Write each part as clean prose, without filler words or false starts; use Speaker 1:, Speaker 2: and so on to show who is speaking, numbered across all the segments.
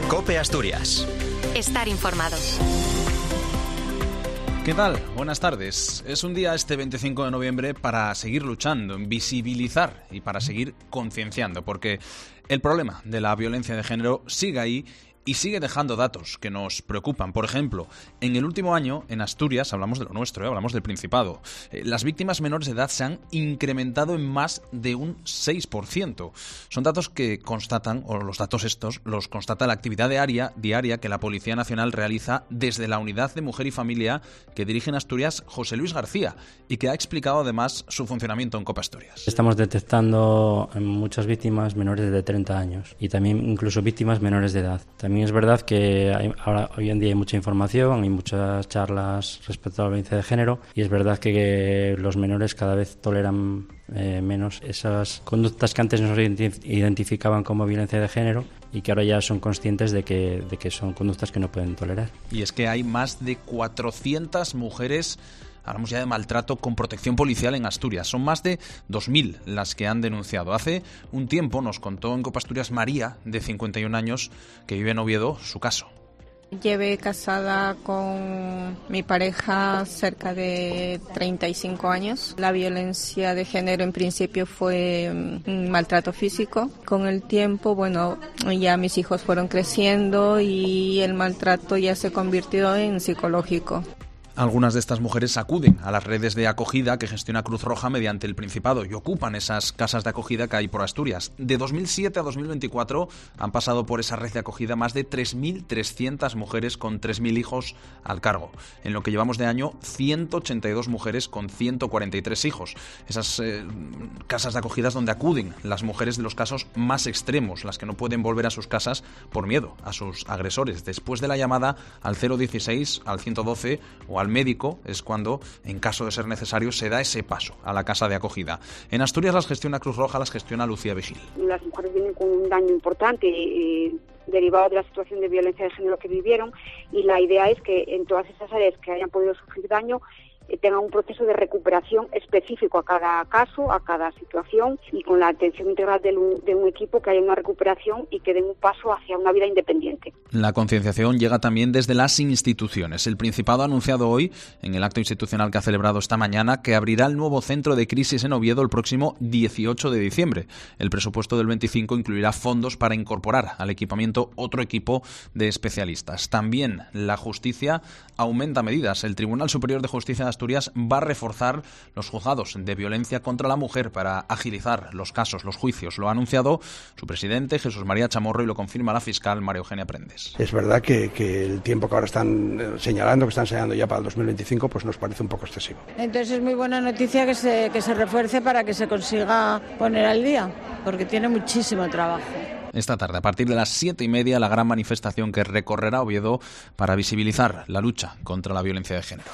Speaker 1: COPE Asturias.
Speaker 2: Estar informado.
Speaker 3: ¿Qué tal? Buenas tardes. Es un día este 25 de noviembre para seguir luchando, visibilizar y para seguir concienciando, porque el problema de la violencia de género sigue ahí y sigue dejando datos que nos preocupan. Por ejemplo, en el último año, en Asturias, hablamos de lo nuestro, hablamos del Principado, las víctimas menores de edad se han incrementado en más de un 6%. Son datos que constatan, o los datos estos, los constata la actividad diaria que la Policía Nacional realiza desde la Unidad de Mujer y Familia que dirige en Asturias José Luis García y que ha explicado además su funcionamiento en COPE Asturias.
Speaker 4: Estamos detectando muchas víctimas menores de 30 años y también incluso víctimas menores de edad. También es verdad que hoy en día hay mucha información, hay muchas charlas respecto a la violencia de género y es verdad que los menores cada vez toleran menos esas conductas que antes nos identificaban como violencia de género y que ahora ya son conscientes de que son conductas que no pueden tolerar.
Speaker 3: Y es que hay más de 400 mujeres, hablamos ya de maltrato, con protección policial en Asturias. Son más de 2.000 las que han denunciado. Hace un tiempo nos contó en COPE Asturias María, de 51 años, que vive en Oviedo, su caso.
Speaker 5: Llevé casada con mi pareja cerca de 35 años. La violencia de género en principio fue un maltrato físico. Con el tiempo, ya mis hijos fueron creciendo y el maltrato ya se convirtió en psicológico.
Speaker 3: Algunas de estas mujeres acuden a las redes de acogida que gestiona Cruz Roja mediante el Principado y ocupan esas casas de acogida que hay por Asturias. De 2007 a 2024 han pasado por esa red de acogida más de 3.300 mujeres con 3.000 hijos al cargo. En lo que llevamos de año, 182 mujeres con 143 hijos. Esas casas de acogida es donde acuden las mujeres de los casos más extremos, las que no pueden volver a sus casas por miedo a sus agresores. Después de la llamada al 016, al 112 o al médico es cuando, en caso de ser necesario, se da ese paso a la casa de acogida. En Asturias las gestiona Cruz Roja, las gestiona Lucía Vigil.
Speaker 6: Las mujeres vienen con un daño importante derivado de la situación de violencia de género que vivieron y la idea es que en todas esas áreas que hayan podido sufrir daño tengan un proceso de recuperación específico a cada caso, a cada situación y con la atención integral de un equipo que haya una recuperación y que den un paso hacia una vida independiente.
Speaker 3: La concienciación llega también desde las instituciones. El Principado ha anunciado hoy, en el acto institucional que ha celebrado esta mañana, que abrirá el nuevo centro de crisis en Oviedo el próximo 18 de diciembre. El presupuesto del 25 incluirá fondos para incorporar al equipamiento otro equipo de especialistas. También la justicia aumenta medidas. El Tribunal Superior de Justicia de Asturias va a reforzar los juzgados de violencia contra la mujer para agilizar los casos, los juicios. Lo ha anunciado su presidente, Jesús María Chamorro, y lo confirma la fiscal María Eugenia Prendes.
Speaker 7: Es verdad que el tiempo que ahora están señalando ya para el 2025, pues nos parece un poco excesivo.
Speaker 8: Entonces es muy buena noticia que se refuerce para que se consiga poner al día, porque tiene muchísimo trabajo.
Speaker 3: Esta tarde, a partir de las 7:30, la gran manifestación que recorrerá Oviedo para visibilizar la lucha contra la violencia de género.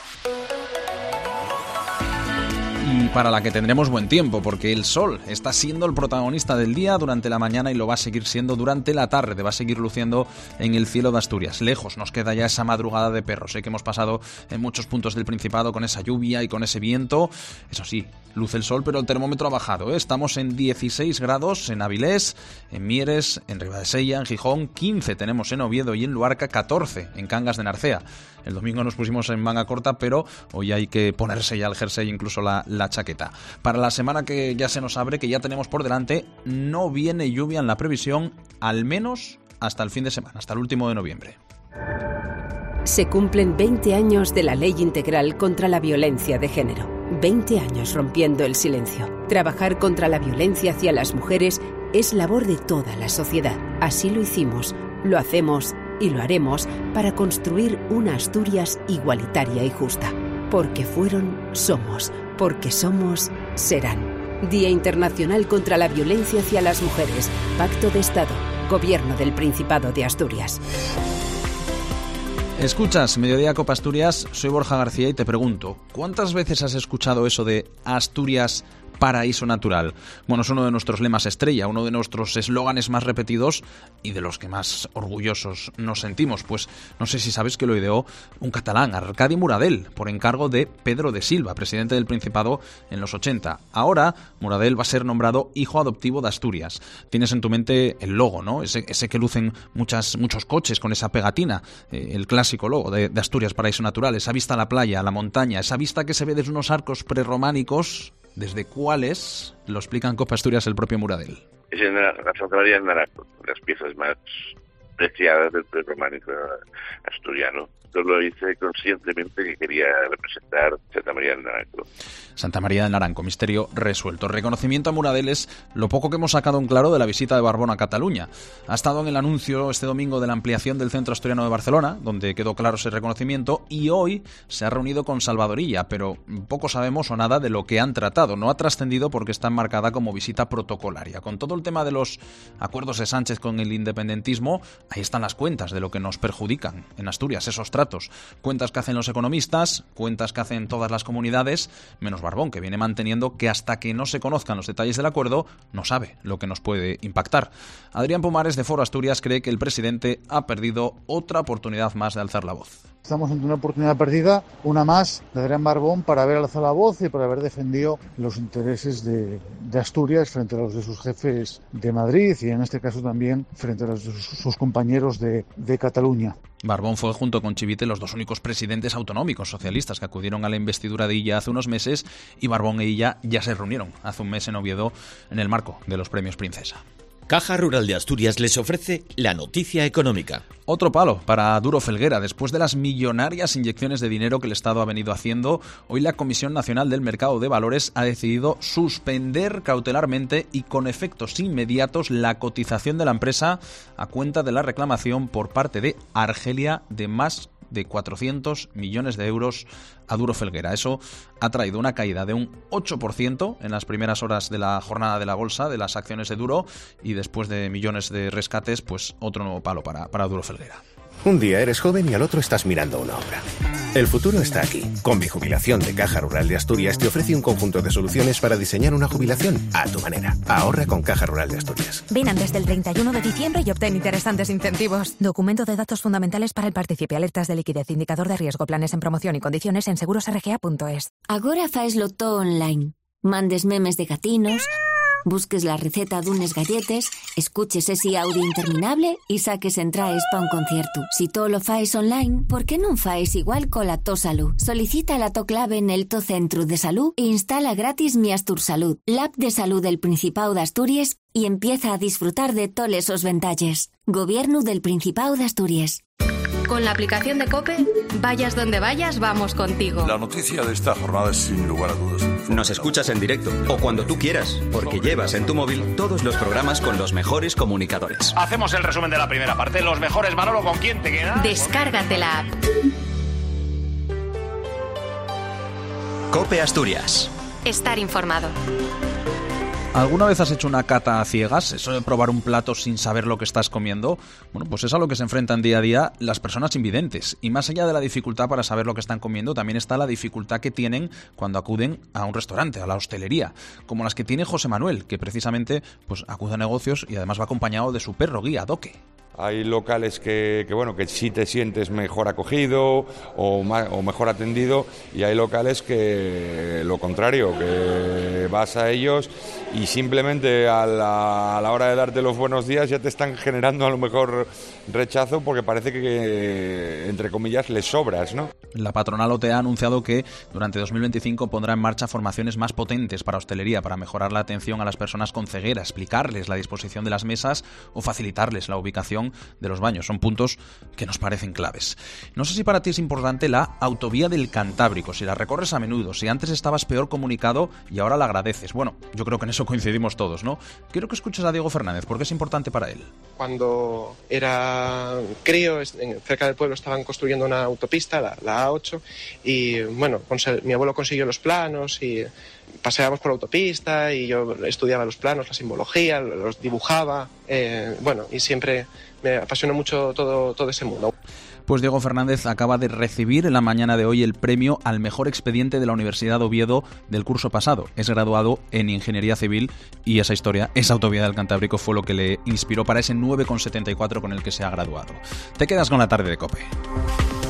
Speaker 3: Y para la que tendremos buen tiempo, porque el sol está siendo el protagonista del día durante la mañana y lo va a seguir siendo durante la tarde, va a seguir luciendo en el cielo de Asturias. Lejos nos queda ya esa madrugada de perros, que hemos pasado en muchos puntos del Principado con esa lluvia y con ese viento. Eso sí, luce el sol, pero el termómetro ha bajado, Estamos en 16 grados en Avilés, en Mieres, en Ribadesella, en Gijón, 15 tenemos en Oviedo y en Luarca, 14 en Cangas de Narcea. El domingo nos pusimos en manga corta, pero hoy hay que ponerse ya el jersey, incluso la chaqueta. Para la semana que ya se nos abre, que ya tenemos por delante, no viene lluvia en la previsión, al menos hasta el fin de semana, hasta el último de noviembre.
Speaker 9: Se cumplen 20 años de la Ley Integral contra la Violencia de Género. 20 años rompiendo el silencio. Trabajar contra la violencia hacia las mujeres es labor de toda la sociedad. Así lo hicimos, lo hacemos y lo haremos para construir una Asturias igualitaria y justa. Porque fueron, somos. Porque somos, serán. Día Internacional contra la Violencia hacia las Mujeres. Pacto de Estado. Gobierno del Principado de Asturias.
Speaker 3: Escuchas Mediodía COPE Asturias, soy Borja García y te pregunto, ¿cuántas veces has escuchado eso de Asturias paraíso natural. Bueno, es uno de nuestros lemas estrella, uno de nuestros eslóganes más repetidos y de los que más orgullosos nos sentimos. Pues no sé si sabes que lo ideó un catalán, Arcadi Muradell, por encargo de Pedro de Silva, presidente del Principado en los 80. Ahora, Muradell va a ser nombrado hijo adoptivo de Asturias. Tienes en tu mente el logo, ¿no? Ese que lucen muchos coches con esa pegatina, el clásico logo de Asturias, paraíso natural, esa vista a la playa, a la montaña, esa vista que se ve desde unos arcos prerrománicos, desde cuáles lo explica en Cope Asturias el propio Muradell.
Speaker 1: Es en la Santa María del Naranco, las piezas más preciadas del prerrománico asturiano. Yo lo hice conscientemente que quería representar Santa María del Naranco.
Speaker 3: Santa María del Naranco, misterio resuelto. Reconocimiento a Muradell es lo poco que hemos sacado en claro de la visita de Barbón a Cataluña. Ha estado en el anuncio este domingo de la ampliación del Centro Asturiano de Barcelona, donde quedó claro ese reconocimiento, y hoy se ha reunido con Salvador Illa, pero poco sabemos o nada de lo que han tratado. No ha trascendido porque está enmarcada como visita protocolaria. Con todo el tema de los acuerdos de Sánchez con el independentismo, ahí están las cuentas de lo que nos perjudican en Asturias, esos tratos. Cuentas que hacen los economistas, cuentas que hacen todas las comunidades, menos Barbón, que viene manteniendo que hasta que no se conozcan los detalles del acuerdo, no sabe lo que nos puede impactar. Adrián Pomares, de Foro Asturias, cree que el presidente ha perdido otra oportunidad más de alzar la voz.
Speaker 2: Estamos ante una oportunidad perdida, una más de Adrián Barbón, para haber alzado la voz y por haber defendido los intereses de Asturias frente a los de sus jefes de Madrid y en este caso también frente a los de sus compañeros de Cataluña.
Speaker 3: Barbón fue junto con Chivite los dos únicos presidentes autonómicos socialistas que acudieron a la investidura de Illa hace unos meses, y Barbón e Illa ya se reunieron hace un mes en Oviedo en el marco de los premios Princesa.
Speaker 10: Caja Rural de Asturias les ofrece la noticia económica.
Speaker 3: Otro palo para Duro Felguera. Después de las millonarias inyecciones de dinero que el Estado ha venido haciendo, hoy la Comisión Nacional del Mercado de Valores ha decidido suspender cautelarmente y con efectos inmediatos la cotización de la empresa a cuenta de la reclamación por parte de Argelia de más de 400 millones de euros a Duro Felguera. Eso ha traído una caída de un 8% en las primeras horas de la jornada de la bolsa de las acciones de Duro, y después de millones de rescates, pues otro nuevo palo para Duro Felguera.
Speaker 11: Un día eres joven y al otro estás mirando una obra. El futuro está aquí. Con Mi Jubilación de Caja Rural de Asturias te ofrece un conjunto de soluciones para diseñar una jubilación a tu manera. Ahorra con Caja Rural de Asturias.
Speaker 12: Ven antes del 31 de diciembre y obtén interesantes incentivos. Documento de datos fundamentales para el participe, alertas de liquidez, indicador de riesgo, planes en promoción y condiciones en segurosrga.es.
Speaker 13: Agora faeslo todo online. Mandes memes de gatinos, busques la receta d'unes galletes, escuches ese audio interminable y saques entraes pa un concierto. Si todo lo faes online, ¿por qué non faes igual cola To Salud? Solicita la to clave en el To Centro de Salud e instala gratis Mi Astur Salud, la app de salud del Principado de Asturias, y empieza a disfrutar de todos esos ventalles. Gobierno del Principado de Asturias.
Speaker 14: Con la aplicación de COPE, vayas donde vayas, vamos contigo.
Speaker 15: La noticia de esta jornada es, sin lugar a dudas,
Speaker 16: nos escuchas en directo o cuando tú quieras, porque llevas en tu móvil todos los programas con los mejores comunicadores.
Speaker 17: Hacemos el resumen de la primera parte. Los mejores, Manolo, ¿con quién te quedas?
Speaker 14: Descárgate la app.
Speaker 16: COPE Asturias.
Speaker 14: Estar informado.
Speaker 3: ¿Alguna vez has hecho una cata a ciegas? Eso de probar un plato sin saber lo que estás comiendo. Bueno, pues es a lo que se enfrentan día a día las personas invidentes. Y más allá de la dificultad para saber lo que están comiendo, también está la dificultad que tienen cuando acuden a un restaurante, a la hostelería, como las que tiene José Manuel, que precisamente pues acude a negocios y además va acompañado de su perro guía, Doque.
Speaker 18: Hay locales que sí te sientes mejor acogido o mejor atendido, y hay locales que lo contrario, que vas a ellos y simplemente a la hora de darte los buenos días ya te están generando a lo mejor rechazo porque parece que entre comillas les sobras, ¿no?
Speaker 3: La patronal OTE ha anunciado que durante 2025 pondrá en marcha formaciones más potentes para hostelería, para mejorar la atención a las personas con ceguera, explicarles la disposición de las mesas o facilitarles la ubicación de los baños. Son puntos que nos parecen claves. No sé si para ti es importante la autovía del Cantábrico, si la recorres a menudo, si antes estabas peor comunicado y ahora la agradeces. Bueno, yo creo que en eso coincidimos todos, ¿no? Quiero que escuches a Diego Fernández, porque es importante para él.
Speaker 19: Cuando era crío, cerca del pueblo estaban construyendo una autopista, la A8, y bueno, mi abuelo consiguió los planos y paseábamos por la autopista y yo estudiaba los planos, la simbología, los dibujaba, y siempre me apasionó mucho todo ese mundo.
Speaker 3: Pues Diego Fernández acaba de recibir en la mañana de hoy el premio al mejor expediente de la Universidad de Oviedo del curso pasado. Es graduado en Ingeniería Civil y esa historia, esa autovía del Cantábrico, fue lo que le inspiró para ese 9,74 con el que se ha graduado. Te quedas con la tarde de COPE.